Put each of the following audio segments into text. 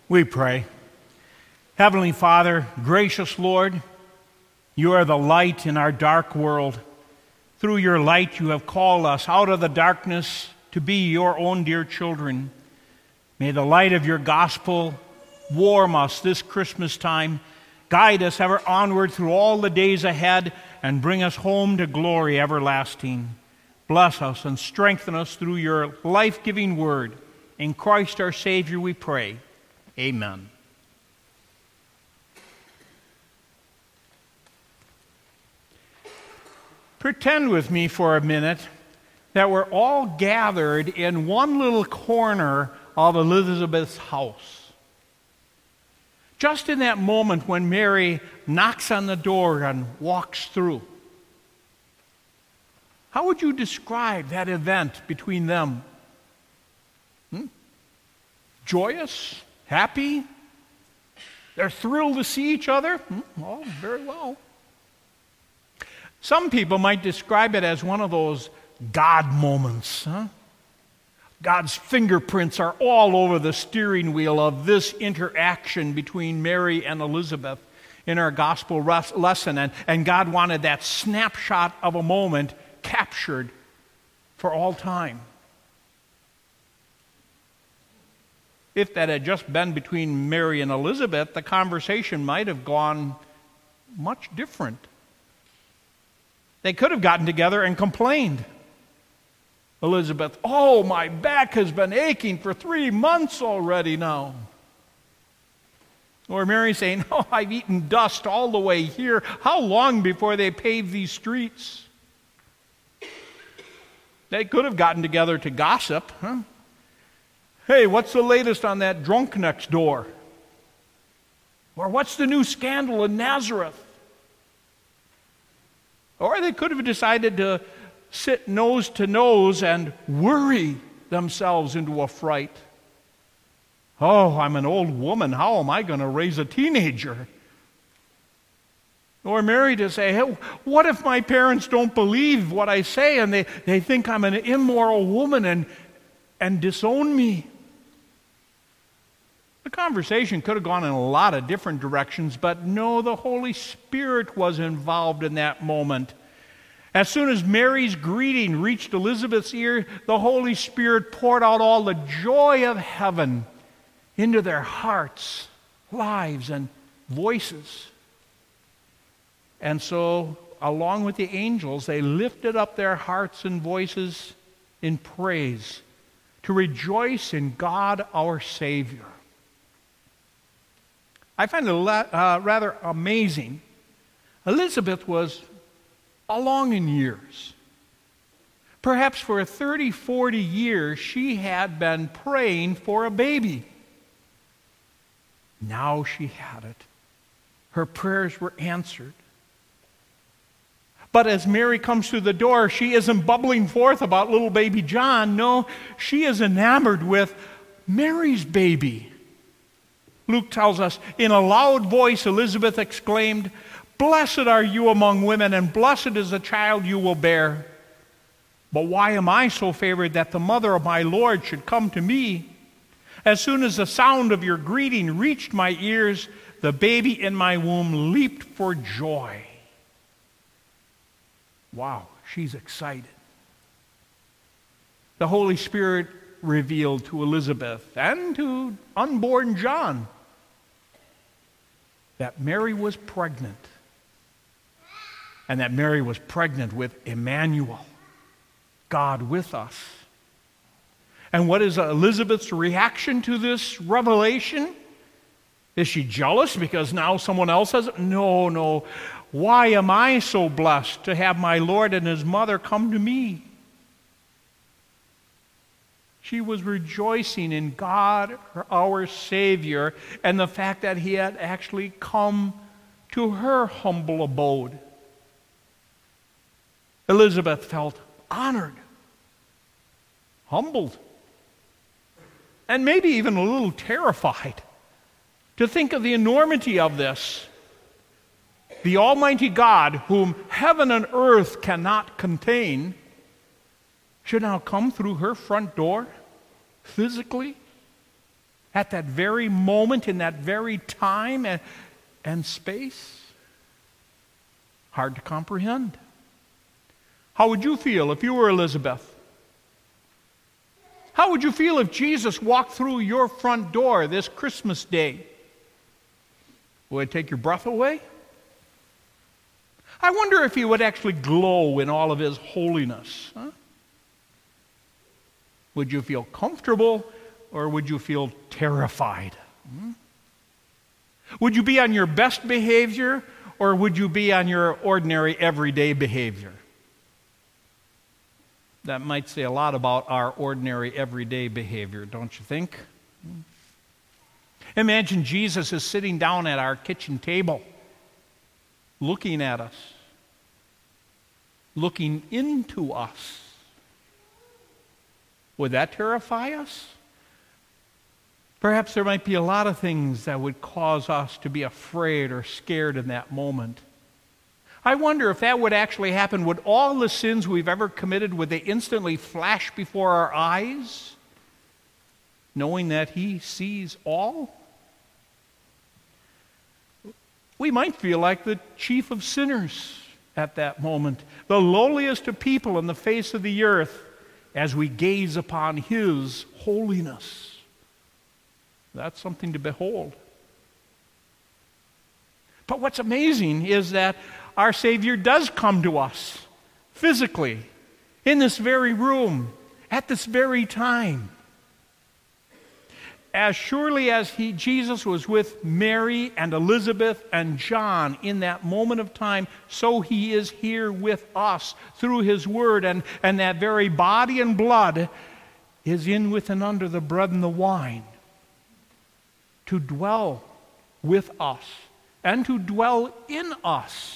We pray. Heavenly Father, gracious Lord, you are the light in our dark world. Through your light you have called us out of the darkness to be your own dear children. May the light of your gospel warm us this Christmas time, guide us ever onward through all the days ahead, and bring us home to glory everlasting. Bless us and strengthen us through your life-giving word. In Christ our Savior we pray. Amen. Pretend with me for a minute that we're all gathered in one little corner of Elizabeth's house. Just in that moment when Mary knocks on the door and walks through. How would you describe that event between them? Joyous? Happy? They're thrilled to see each other? Oh, very well. Some people might describe it as one of those God moments. God's fingerprints are all over the steering wheel of this interaction between Mary and Elizabeth in our gospel lesson. And God wanted that snapshot of a moment captured for all time. If that had just been between Mary and Elizabeth, the conversation might have gone much different. They could have gotten together and complained. Elizabeth, oh, my back has been aching for 3 months already now. Or Mary saying, oh, I've eaten dust all the way here. How long before they pave these streets? They could have gotten together to gossip. Hey, what's the latest on that drunk next door? Or what's the new scandal in Nazareth? Or they could have decided to sit nose to nose and worry themselves into a fright. Oh, I'm an old woman. How am I going to raise a teenager? Or Mary to say, hey, what if my parents don't believe what I say and they think I'm an immoral woman and disown me? The conversation could have gone in a lot of different directions, but no, the Holy Spirit was involved in that moment. As soon as Mary's greeting reached Elizabeth's ear, the Holy Spirit poured out all the joy of heaven into their hearts, lives, and voices. And so, along with the angels, they lifted up their hearts and voices in praise to rejoice in God our Savior. I find it rather amazing. Elizabeth was along in years. Perhaps for 30, 40 years, she had been praying for a baby. Now she had it. Her prayers were answered. But as Mary comes through the door, she isn't bubbling forth about little baby John. No, she is enamored with Mary's baby. Luke tells us, in a loud voice, Elizabeth exclaimed, "Blessed are you among women, and blessed is the child you will bear. But why am I so favored that the mother of my Lord should come to me? As soon as the sound of your greeting reached my ears, the baby in my womb leaped for joy." Wow, she's excited. The Holy Spirit revealed to Elizabeth and to unborn John that Mary was pregnant, and that Mary was pregnant with Emmanuel, God with us. And what is Elizabeth's reaction to this revelation? Is she jealous because now someone else has it? No. Why am I so blessed to have my Lord and his mother come to me? She was rejoicing in God, our Savior, and the fact that he had actually come to her humble abode. Elizabeth felt honored, humbled, and maybe even a little terrified to think of the enormity of this. The Almighty God, whom heaven and earth cannot contain, should now come through her front door physically at that very moment, in that very time and space? Hard to comprehend. How would you feel if you were Elizabeth? How would you feel if Jesus walked through your front door this Christmas day? Would it take your breath away? I wonder if he would actually glow in all of his holiness. Huh? Would you feel comfortable or would you feel terrified? Would you be on your best behavior or would you be on your ordinary everyday behavior? That might say a lot about our ordinary everyday behavior, don't you think? Imagine Jesus is sitting down at our kitchen table, looking at us, looking into us. Would that terrify us? Perhaps there might be a lot of things that would cause us to be afraid or scared in that moment. I wonder if that would actually happen. Would all the sins we've ever committed, would they instantly flash before our eyes, knowing that he sees all? We might feel like the chief of sinners at that moment, the lowliest of people on the face of the earth, as we gaze upon his holiness. That's something to behold. But what's amazing is that our Savior does come to us physically in this very room at this very time. As surely as Jesus was with Mary and Elizabeth and John in that moment of time, so he is here with us through his word, and that very body and blood is in with and under the bread and the wine to dwell with us and to dwell in us,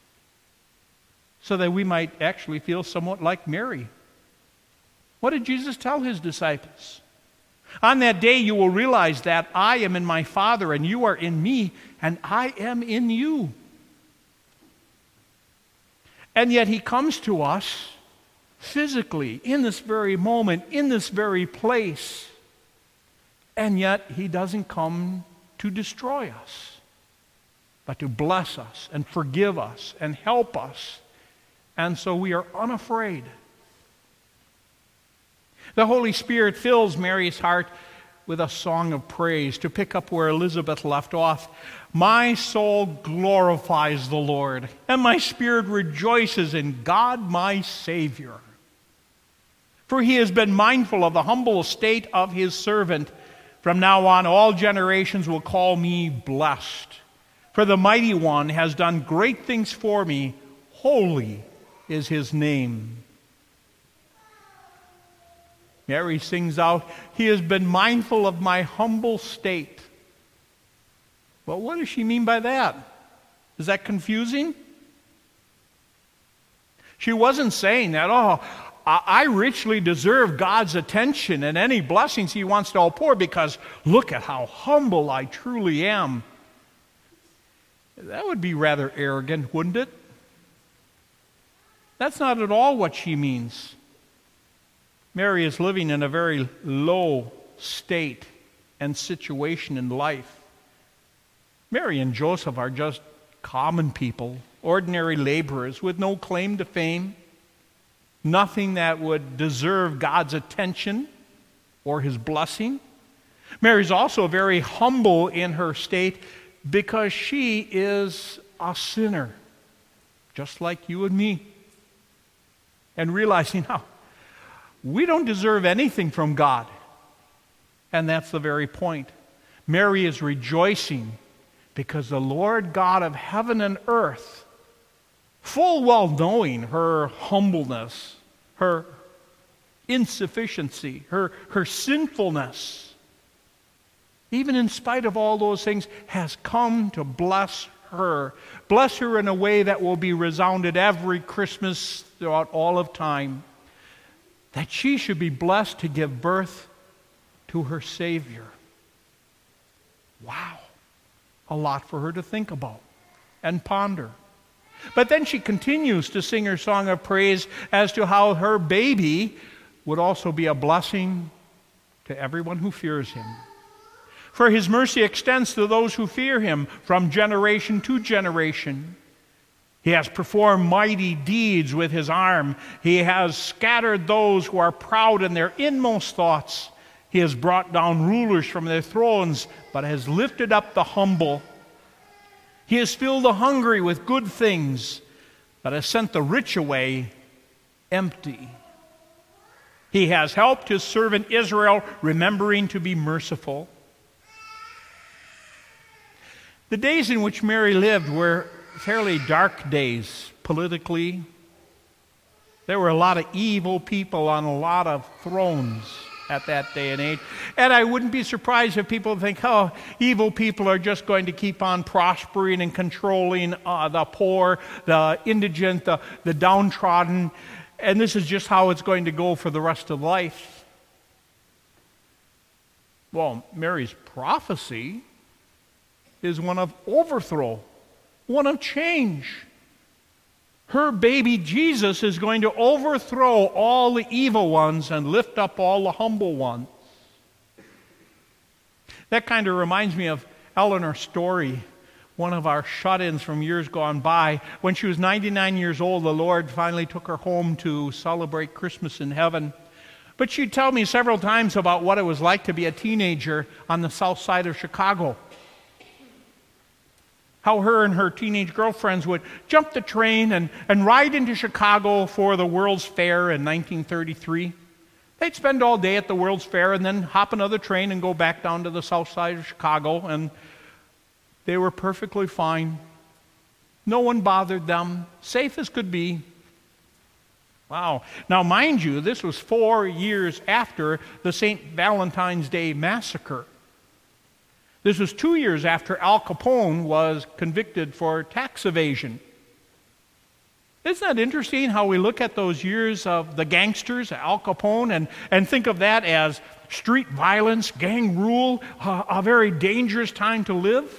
so that we might actually feel somewhat like Mary. What did Jesus tell his disciples? On that day you will realize that I am in my Father, and you are in me, and I am in you. And yet he comes to us physically in this very moment, in this very place. And yet he doesn't come to destroy us, but to bless us and forgive us and help us. And so we are unafraid. The Holy Spirit fills Mary's heart with a song of praise, to pick up where Elizabeth left off. My soul glorifies the Lord, and my spirit rejoices in God my Savior. For he has been mindful of the humble estate of his servant. From now on, all generations will call me blessed. For the Mighty One has done great things for me. Holy is his name. Mary sings out, he has been mindful of my humble state. Well, what does she mean by that? Is that confusing? She wasn't saying that, I richly deserve God's attention and any blessings he wants to outpour because look at how humble I truly am. That would be rather arrogant, wouldn't it? That's not at all what she means. Mary is living in a very low state and situation in life. Mary and Joseph are just common people, ordinary laborers with no claim to fame, nothing that would deserve God's attention or his blessing. Mary's also very humble in her state because she is a sinner, just like you and me. And realizing how we don't deserve anything from God. And that's the very point. Mary is rejoicing because the Lord God of heaven and earth, full well knowing her humbleness, her insufficiency, her sinfulness, even in spite of all those things, has come to bless her. Bless her in a way that will be resounded every Christmas throughout all of time. That she should be blessed to give birth to her Savior. Wow. A lot for her to think about and ponder. But then she continues to sing her song of praise as to how her baby would also be a blessing to everyone who fears him. For his mercy extends to those who fear him from generation to generation. He has performed mighty deeds with his arm. He has scattered those who are proud in their inmost thoughts. He has brought down rulers from their thrones, but has lifted up the humble. He has filled the hungry with good things, but has sent the rich away empty. He has helped his servant Israel, remembering to be merciful. The days in which Mary lived were fairly dark days politically. There were a lot of evil people on a lot of thrones at that day and age. And I wouldn't be surprised if people think, oh, evil people are just going to keep on prospering and controlling the poor, the indigent, the downtrodden, and this is just how it's going to go for the rest of life. Well, Mary's prophecy is one of overthrow, one of change. Her baby Jesus is going to overthrow all the evil ones and lift up all the humble ones. That kind of reminds me of Eleanor Story, one of our shut-ins from years gone by. When she was 99 years old, the Lord finally took her home to celebrate Christmas in heaven. But she'd tell me several times about what it was like to be a teenager on the south side of Chicago. How her and her teenage girlfriends would jump the train and ride into Chicago for the World's Fair in 1933. They'd spend all day at the World's Fair and then hop another train and go back down to the south side of Chicago, and they were perfectly fine. No one bothered them, safe as could be. Wow. Now, mind you, this was 4 years after the St. Valentine's Day Massacre. This was 2 years after Al Capone was convicted for tax evasion. Isn't that interesting how we look at those years of the gangsters, Al Capone, and think of that as street violence, gang rule, a very dangerous time to live?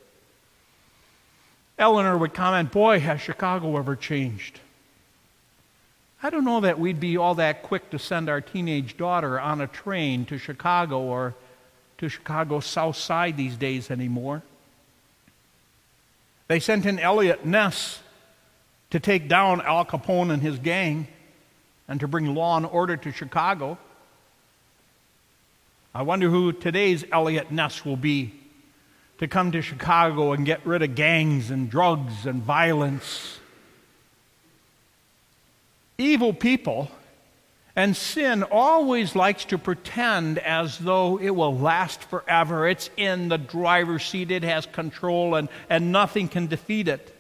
Eleanor would comment, boy, has Chicago ever changed. I don't know that we'd be all that quick to send our teenage daughter on a train to Chicago or to Chicago's south side these days anymore. They sent in Elliot Ness to take down Al Capone and his gang and to bring law and order to Chicago. I wonder who today's Elliot Ness will be to come to Chicago and get rid of gangs and drugs and violence. Evil people and sin always likes to pretend as though it will last forever. It's in the driver's seat. It has control, and nothing can defeat it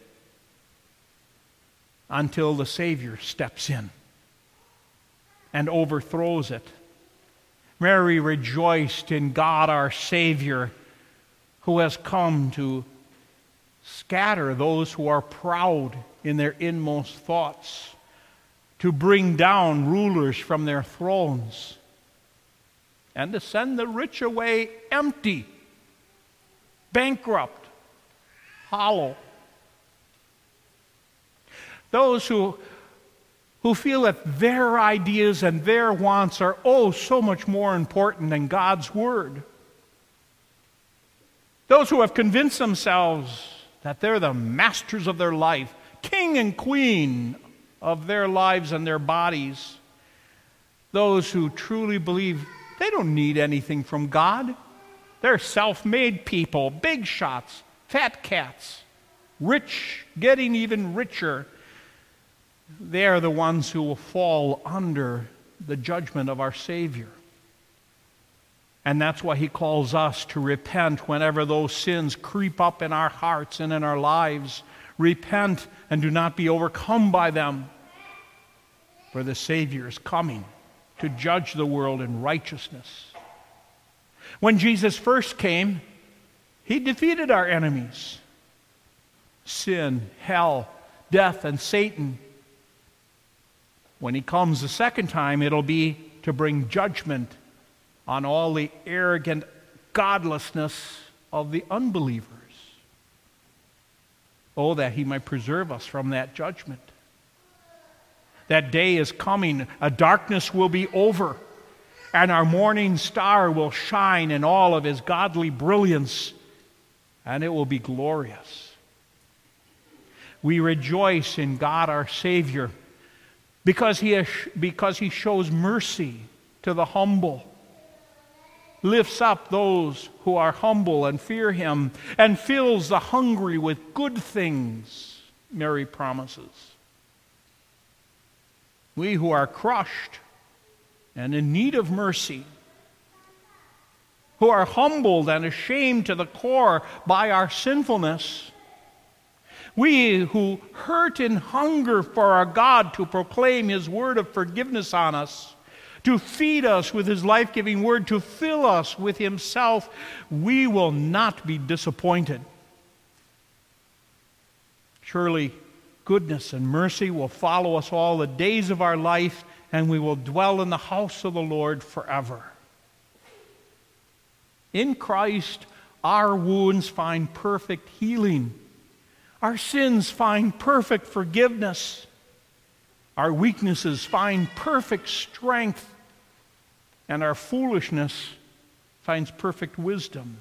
until the Savior steps in and overthrows it. Mary rejoiced in God our Savior, who has come to scatter those who are proud in their inmost thoughts, to bring down rulers from their thrones, and to send the rich away empty, bankrupt, hollow. Those who feel that their ideas and their wants are so much more important than God's Word. Those who have convinced themselves that they're the masters of their life, king and queen of their lives and their bodies. Those who truly believe they don't need anything from God. They're self-made people, big shots, fat cats, rich, getting even richer. They're the ones who will fall under the judgment of our Savior. And that's why He calls us to repent whenever those sins creep up in our hearts and in our lives. Repent and do not be overcome by them, for the Savior is coming to judge the world in righteousness. When Jesus first came, He defeated our enemies: sin, hell, death, and Satan. When He comes the second time, it'll be to bring judgment on all the arrogant godlessness of the unbelievers. Oh, that He might preserve us from that judgment. That day is coming. A darkness will be over, and our morning star will shine in all of his godly brilliance, and it will be glorious. We rejoice in God our Savior because he shows mercy to the humble, lifts up those who are humble and fear him, and fills the hungry with good things, Mary promises. We who are crushed and in need of mercy, who are humbled and ashamed to the core by our sinfulness, we who hurt and hunger for our God to proclaim his word of forgiveness on us, to feed us with his life-giving word, to fill us with himself, we will not be disappointed. Surely goodness and mercy will follow us all the days of our life, and we will dwell in the house of the Lord forever. In Christ, our wounds find perfect healing. Our sins find perfect forgiveness. Our weaknesses find perfect strength. And our foolishness finds perfect wisdom.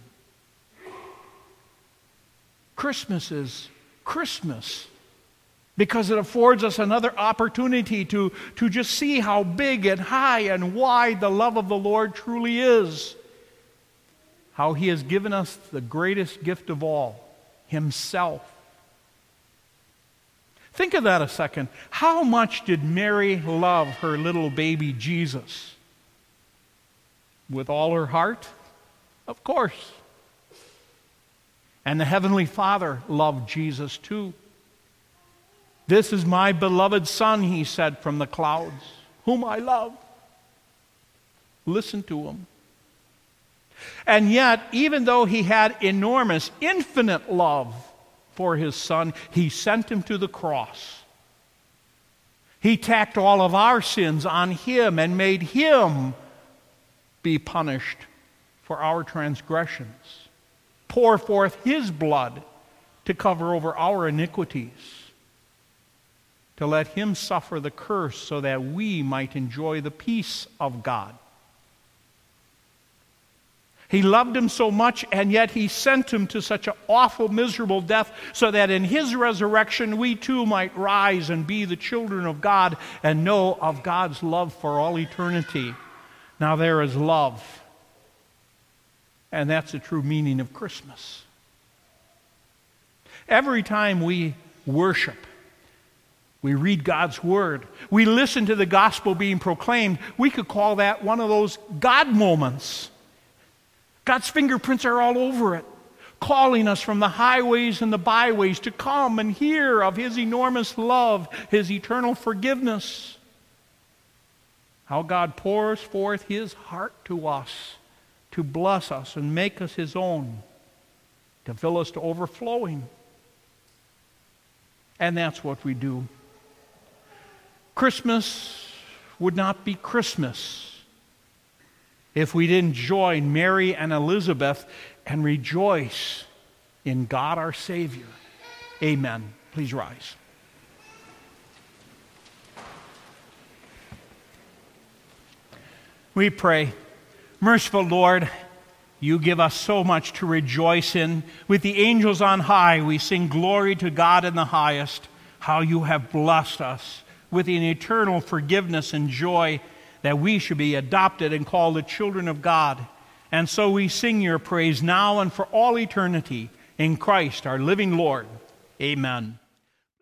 Christmas is Christmas because it affords us another opportunity to just see how big and high and wide the love of the Lord truly is. How he has given us the greatest gift of all, himself. Think of that a second. How much did Mary love her little baby Jesus? With all her heart? Of course. And the Heavenly Father loved Jesus too. This is my beloved Son, he said from the clouds, whom I love. Listen to him. And yet, even though he had enormous, infinite love for his Son, he sent him to the cross. He tacked all of our sins on him and made him be punished for our transgressions. Pour forth his blood to cover over our iniquities. To let him suffer the curse so that we might enjoy the peace of God. He loved him so much, and yet he sent him to such an awful, miserable death so that in his resurrection we too might rise and be the children of God and know of God's love for all eternity. Now there is love, and that's the true meaning of Christmas. Every time we worship, we read God's word, we listen to the gospel being proclaimed, we could call that one of those God moments. God's fingerprints are all over it, calling us from the highways and the byways to come and hear of his enormous love, his eternal forgiveness. How God pours forth his heart to us, to bless us and make us his own, to fill us to overflowing. And that's what we do. Christmas would not be Christmas if we didn't join Mary and Elizabeth and rejoice in God our Savior. Amen. Please rise. We pray, merciful Lord, you give us so much to rejoice in. With the angels on high, we sing glory to God in the highest. How you have blessed us with an eternal forgiveness and joy that we should be adopted and called the children of God. And so we sing your praise now and for all eternity in Christ, our living Lord. Amen.